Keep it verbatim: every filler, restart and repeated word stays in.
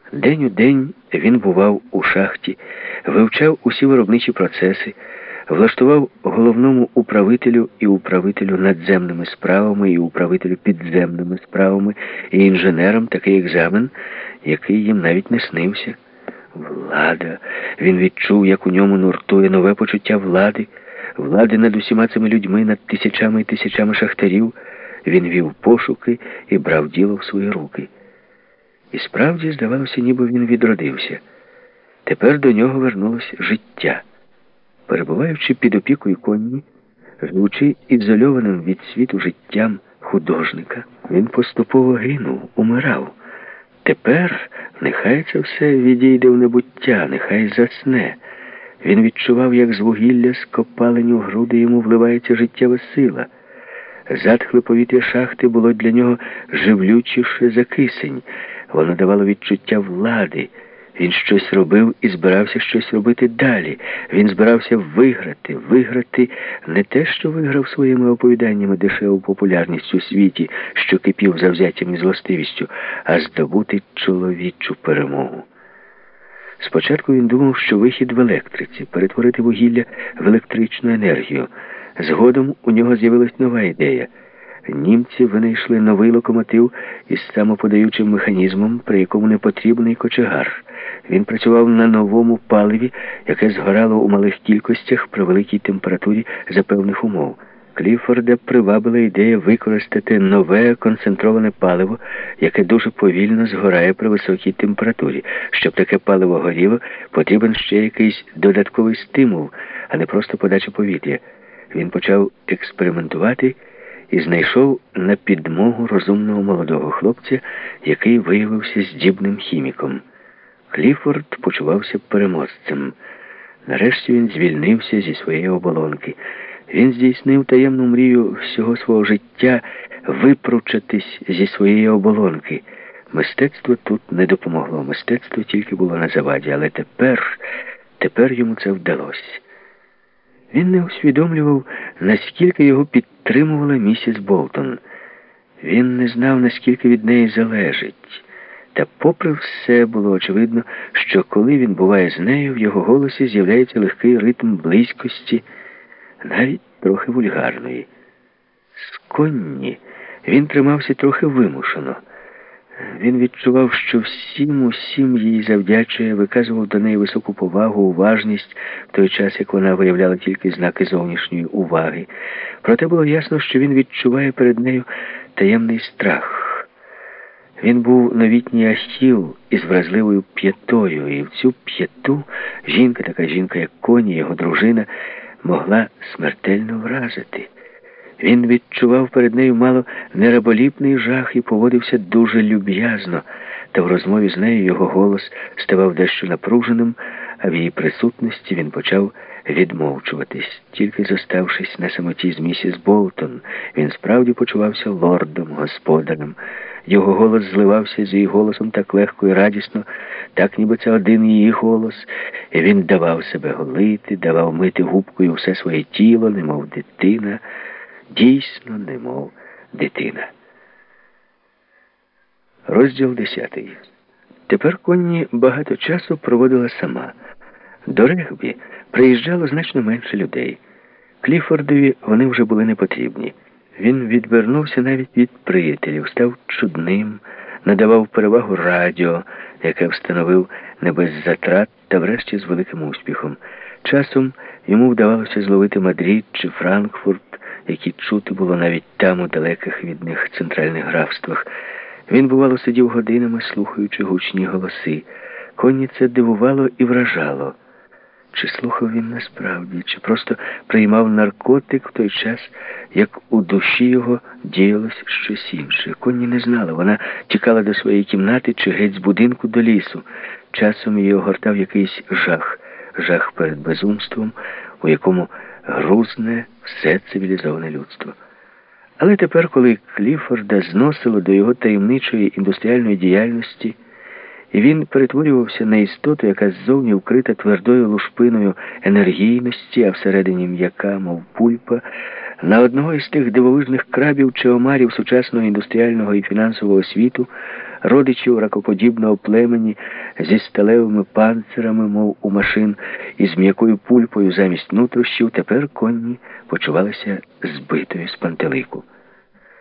День у день він бував у шахті, вивчав усі виробничі процеси, влаштував головному управителю і управителю надземними справами, і управителю підземними справами, і інженерам такий екзамен, який їм навіть не снився. Влада. Він відчув, як у ньому нуртує нове почуття влади, влади над усіма цими людьми, над тисячами і тисячами шахтарів. Він вів пошуки і брав діло в свої руки. І справді, здавалося, ніби він відродився. Тепер до нього вернулось життя. Перебуваючи під опікою Конні, живучи ізольованим від світу життям художника, він поступово гинув, умирав. Тепер нехай це все відійде в небуття, нехай засне. Він відчував, як з вугілля з копалень у груди йому вливається життєва сила. Затхле повітря шахти було для нього живлючіше за кисень. Воно давало відчуття влади. Він щось робив і збирався щось робити далі. Він збирався виграти, виграти не те, що виграв своїми оповіданнями дешеву популярність у світі, що кипів завзяттям і злостивістю, а здобути чоловічу перемогу. Спочатку він думав, що вихід в електриці, перетворити вугілля в електричну енергію. Згодом у нього з'явилась нова ідея. Німці винайшли новий локомотив із самоподаючим механізмом, при якому не потрібний кочегар. Він працював на новому паливі, яке згорало у малих кількостях при великій температурі за певних умов. Кліфорда привабила ідея використати нове концентроване паливо, яке дуже повільно згорає при високій температурі. Щоб таке паливо горіло, потрібен ще якийсь додатковий стимул, а не просто подача повітря. Він почав експериментувати і знайшов на підмогу розумного молодого хлопця, який виявився здібним хіміком. Кліфорд почувався переможцем. Нарешті він звільнився зі своєї оболонки. Він здійснив таємну мрію всього свого життя випручатись зі своєї оболонки. Мистецтво тут не допомогло, мистецтво тільки було на заваді, але тепер, тепер йому це вдалося. Він не усвідомлював, наскільки його підтримувала місіс Болтон. Він не знав, наскільки від неї залежить. Та попри все було очевидно, що коли він буває з нею, в його голосі з'являється легкий ритм близькості, навіть трохи вульгарної. З Конні він тримався трохи вимушено. Він відчував, що всім усім їй завдячує, виказував до неї високу повагу, уважність, в той час, як вона виявляла тільки знаки зовнішньої уваги. Проте було ясно, що він відчуває перед нею таємний страх. Він був новітній Ахіл із вразливою п'ятою, і в цю п'яту жінка, така жінка, як Конні, його дружина, могла смертельно вразити. Він відчував перед нею мало нераболіпний жах і поводився дуже люб'язно, та в розмові з нею його голос ставав дещо напруженим, а в її присутності він почав відмовчуватись. Тільки зоставшись на самоті з місіс Болтон, він справді почувався лордом, господарем. Його голос зливався з її голосом так легко і радісно, так ніби це один її голос, і він давав себе голити, давав мити губкою все своє тіло, немов дитина, дійсно, немов дитина. Розділ десятий. Тепер Конні багато часу проводила сама. До регбі приїжджало значно менше людей. Кліфордові вони вже були не потрібні. Він відвернувся навіть від приятелів, став чудним, надавав перевагу радіо, яке встановив не без затрат та врешті з великим успіхом. Часом йому вдавалося зловити Мадрид чи Франкфурт, які чути було навіть там, у далеких від них центральних графствах. Він, бувало, сидів годинами, слухаючи гучні голоси. Конні це дивувало і вражало. Чи слухав він насправді, чи просто приймав наркотик в той час, як у душі його діялось щось інше. Конні не знала. Вона тікала до своєї кімнати чи геть з будинку до лісу. Часом її огортав якийсь жах. Жах перед безумством, у якому грузне все цивілізоване людство. Але тепер, коли Кліфорда зносило до його таємничої індустріальної діяльності, і він перетворювався на істоту, яка ззовні вкрита твердою лушпиною енергійності, а всередині м'яка, мов пульпа, на одного із тих дивовижних крабів чи омарів сучасного індустріального і фінансового світу, родичів ракоподібного племені зі сталевими панцирами, мов у машин, і з м'якою пульпою замість нутрощів, тепер конні почувалися збитою з пантелику.